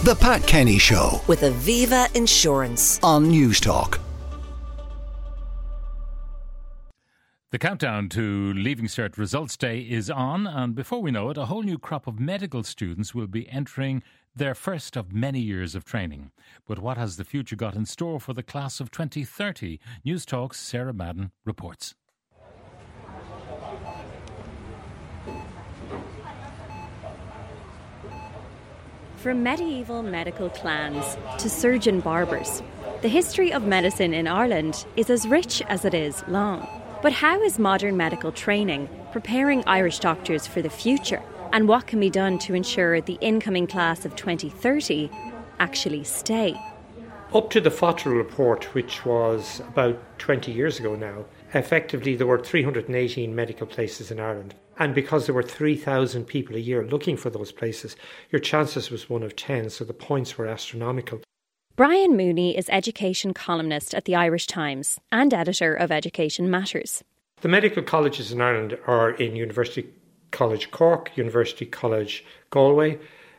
The Pat Kenny Show with Aviva Insurance on Newstalk. The countdown to Leaving Cert Results Day is on, and before we know it, a whole new crop of medical students will be entering their first of many years of training. But what has the future got in store for the class of 2030? Newstalk's Sarah Madden reports. From medieval medical clans to surgeon barbers, the history of medicine in Ireland is as rich as it is long. But how is modern medical training preparing Irish doctors for the future? And what can be done to ensure the incoming class of 2030 actually stay? Up to the Fotterell report, which was about 20 years ago now, effectively there were 318 medical places in Ireland. And because there were 3,000 people a year looking for those places, your chances was 1 of 10, so the points were astronomical. Brian Mooney is education columnist at the Irish Times and editor of Education Matters. The medical colleges in Ireland are in University College Cork, University College Galway,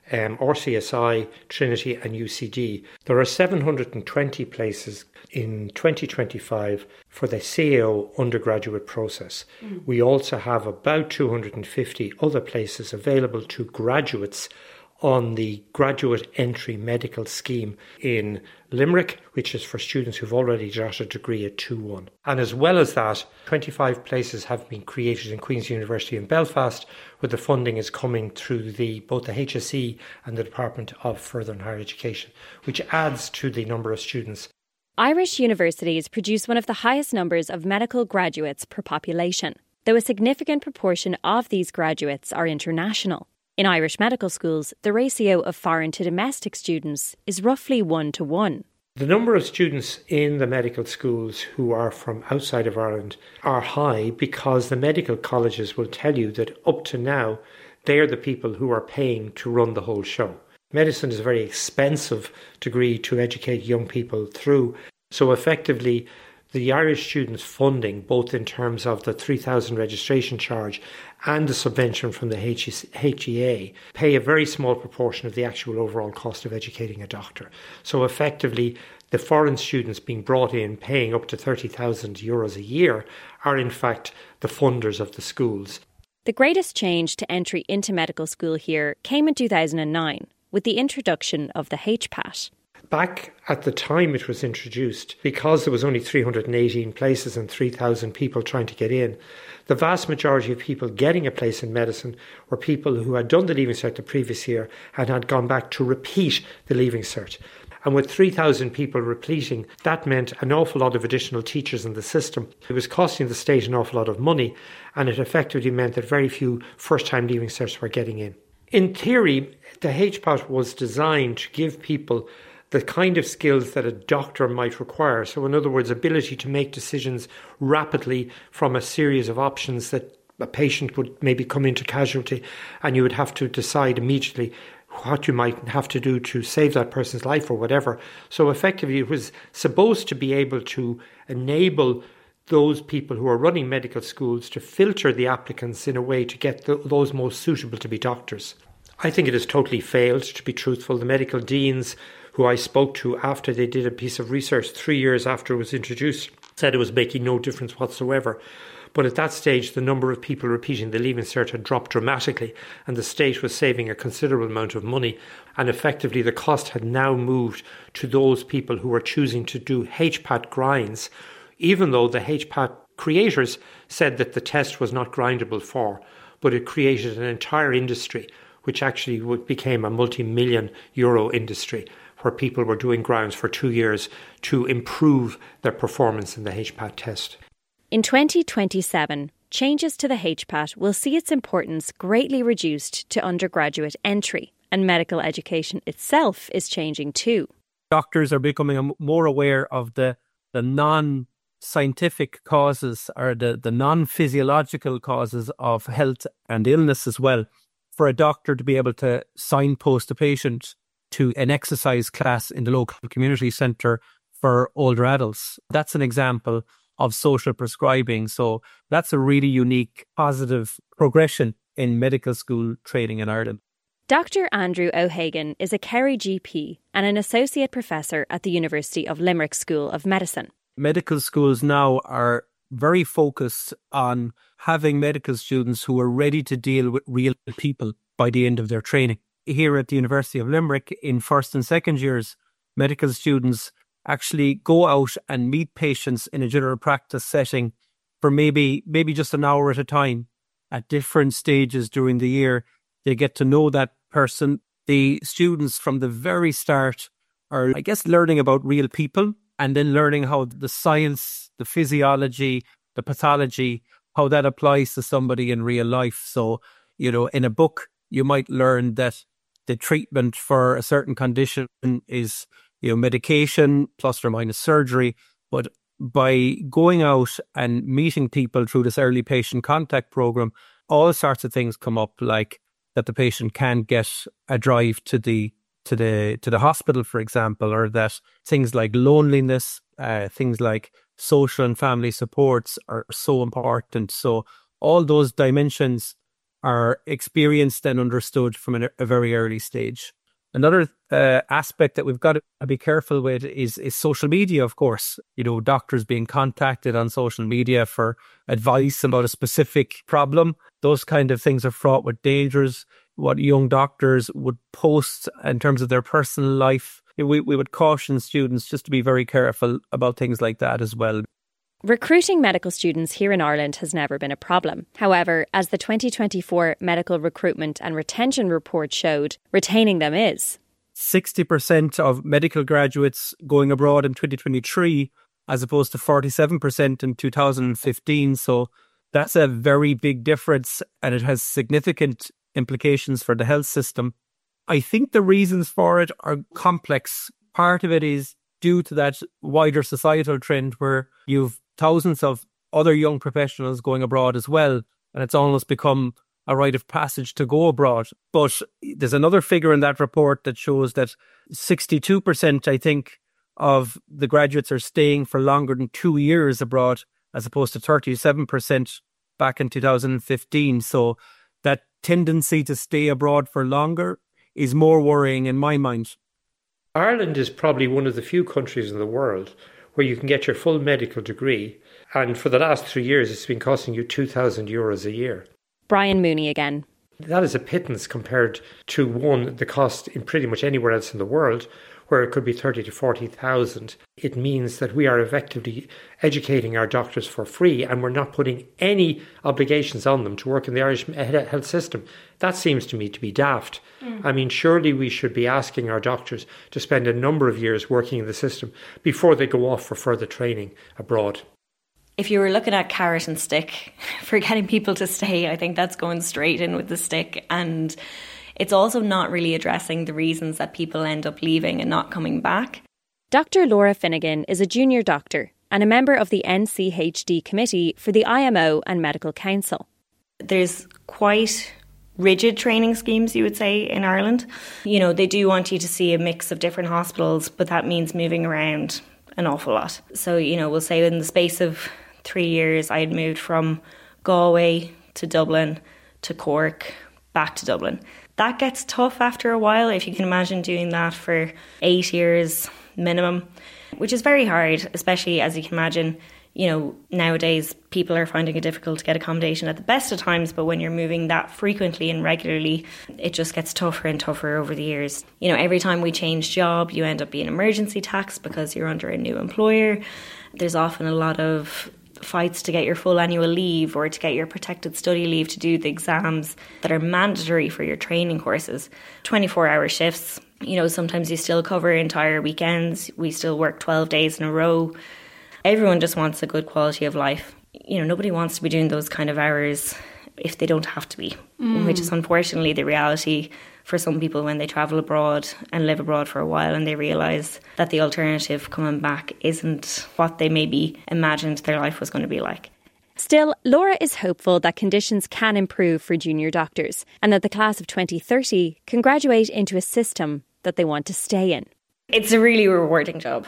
RCSI, Trinity and UCD. There are 720 places in 2025 for the CAO undergraduate process. We also have about 250 other places available to graduates on the graduate entry medical scheme in Limerick, which is for students who've already got a degree at 2-1. And as well as that, 25 places have been created in Queen's University in Belfast, where the funding is coming through both the HSE and the Department of Further and Higher Education, which adds to the number of students. Irish universities produce one of the highest numbers of medical graduates per population, though a significant proportion of these graduates are international. In Irish medical schools, the ratio of foreign to domestic students is roughly 1-to-1. The number of students in the medical schools who are from outside of Ireland are high because the medical colleges will tell you that up to now, they are the people who are paying to run the whole show. Medicine is a very expensive degree to educate young people through. So effectively, the Irish students' funding, both in terms of the 3,000 registration charge and the subvention from the HEA, pay a very small proportion of the actual overall cost of educating a doctor. So effectively, the foreign students being brought in, paying up to €30,000 a year, are in fact the funders of the schools. The greatest change to entry into medical school here came in 2009, with the introduction of the HPAT. Back at the time it was introduced, because there was only 318 places and 3,000 people trying to get in, the vast majority of people getting a place in medicine were people who had done the Leaving Cert the previous year and had gone back to repeat the Leaving Cert. And with 3,000 people repeating, that meant an awful lot of additional teachers in the system. It was costing the state an awful lot of money, and it effectively meant that very few first-time Leaving Certs were getting in. In theory, the HPAT was designed to give people the kind of skills that a doctor might require. So in other words, ability to make decisions rapidly from a series of options that a patient would maybe come into casualty, and you would have to decide immediately what you might have to do to save that person's life or whatever. So effectively, it was supposed to be able to enable those people who are running medical schools to filter the applicants in a way to get those most suitable to be doctors. I think it has totally failed, to be truthful. The medical deans who I spoke to after they did a piece of research 3 years after it was introduced said it was making no difference whatsoever. But at that stage, the number of people repeating the Leaving Cert had dropped dramatically, and the state was saving a considerable amount of money. And effectively, the cost had now moved to those people who were choosing to do HPAT grinds, even though the HPAT creators said that the test was not grindable for, but it created an entire industry, which actually became a multi-million euro industry, where people were doing grounds for 2 years to improve their performance in the HPAT test. In 2027, changes to the HPAT will see its importance greatly reduced to undergraduate entry, and medical education itself is changing too. Doctors are becoming more aware of the non-scientific causes or the non-physiological causes of health and illness as well. For a doctor to be able to signpost a patient to an exercise class in the local community centre for older adults. That's an example of social prescribing. So that's a really unique, positive progression in medical school training in Ireland. Dr. Andrew O'Hagan is a Kerry GP and an associate professor at the University of Limerick School of Medicine. Medical schools now are very focused on having medical students who are ready to deal with real people by the end of their training. Here at the University of Limerick, in first and second years, medical students actually go out and meet patients in a general practice setting for maybe just an hour at a time. At different stages during the year, they get to know that person. The students from the very start are, learning about real people, and then learning how the science, the physiology, the pathology, how that applies to somebody in real life. So, in a book, you might learn that the treatment for a certain condition is, medication plus or minus surgery. But by going out and meeting people through this early patient contact program, all sorts of things come up, like that the patient can get a drive to the hospital, for example, or that things like loneliness, things like social and family supports are so important. So all those dimensions are experienced and understood from a very early stage. Another aspect that we've got to be careful with is social media, of course. Doctors being contacted on social media for advice about a specific problem. Those kind of things are fraught with dangers. What young doctors would post in terms of their personal life. We would caution students just to be very careful about things like that as well. Recruiting medical students here in Ireland has never been a problem. However, as the 2024 Medical Recruitment and Retention Report showed, retaining them is. 60% of medical graduates going abroad in 2023, as opposed to 47% in 2015. So that's a very big difference, and it has significant implications for the health system. I think the reasons for it are complex. Part of it is due to that wider societal trend where you've thousands of other young professionals going abroad as well, and it's almost become a rite of passage to go abroad. But there's another figure in that report that shows that 62%, I think, of the graduates are staying for longer than 2 years abroad, as opposed to 37% back in 2015. So that tendency to stay abroad for longer is more worrying in my mind. Ireland is probably one of the few countries in the world where you can get your full medical degree, and for the last 3 years it's been costing you €2,000 a year. Brian Mooney again. That is a pittance compared to the cost in pretty much anywhere else in the world, where it could be 30 to 40,000. It means that we are effectively educating our doctors for free, and we're not putting any obligations on them to work in the Irish health system. That seems to me to be daft. I mean, surely we should be asking our doctors to spend a number of years working in the system before they go off for further training abroad. If you were looking at carrot and stick for getting people to stay, I think that's going straight in with the stick. And it's also not really addressing the reasons that people end up leaving and not coming back. Dr. Laura Finnegan is a junior doctor and a member of the NCHD committee for the IMO and Medical Council. There's quite rigid training schemes, you would say, in Ireland. They do want you to see a mix of different hospitals, but that means moving around an awful lot. So, we'll say in the space of 3 years, I had moved from Galway to Dublin to Cork, back to Dublin. That gets tough after a while, if you can imagine doing that for 8 years minimum, which is very hard, especially as you can imagine, nowadays people are finding it difficult to get accommodation at the best of times, but when you're moving that frequently and regularly, it just gets tougher and tougher over the years. Every time we change job, you end up being emergency taxed because you're under a new employer. There's often a lot of fights to get your full annual leave or to get your protected study leave to do the exams that are mandatory for your training courses. 24-hour shifts, sometimes you still cover entire weekends. We still work 12 days in a row. Everyone just wants a good quality of life. Nobody wants to be doing those kind of hours if they don't have to be, which is unfortunately the reality for some people when they travel abroad and live abroad for a while and they realise that the alternative coming back isn't what they maybe imagined their life was going to be like. Still, Laura is hopeful that conditions can improve for junior doctors and that the class of 2030 can graduate into a system that they want to stay in. It's a really rewarding job.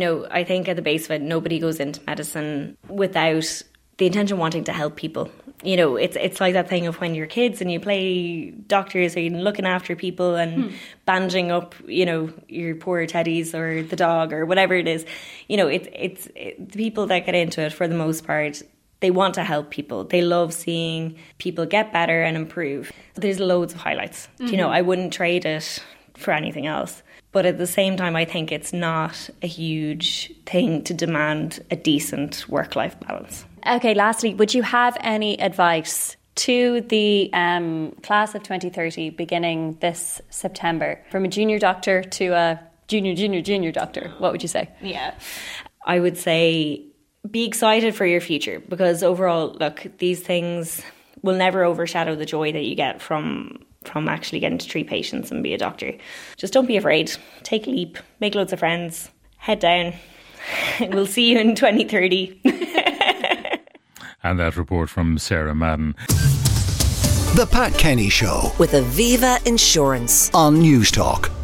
I think at the base of it, nobody goes into medicine without the intention wanting to help people. You know, it's like that thing of when you're kids and you play doctors or you're looking after people and bandaging up, you know, your poor teddies or the dog or whatever it is. You know, it's the people that get into it, for the most part, they want to help people. They love seeing people get better and improve. There's loads of highlights. You know, I wouldn't trade it for anything else. But at the same time, I think it's not a huge thing to demand a decent work-life balance. Okay, lastly, would you have any advice to the class of 2030 beginning this September, from a junior doctor to a junior doctor? What would you say? Yeah, I would say be excited for your future, because overall, look, these things will never overshadow the joy that you get from actually getting to treat patients and be a doctor. Just don't be afraid. Take a leap, make loads of friends, head down. We'll see you in 2030. And that report from Sarah Madden. The Pat Kenny Show with Aviva Insurance on News Talk.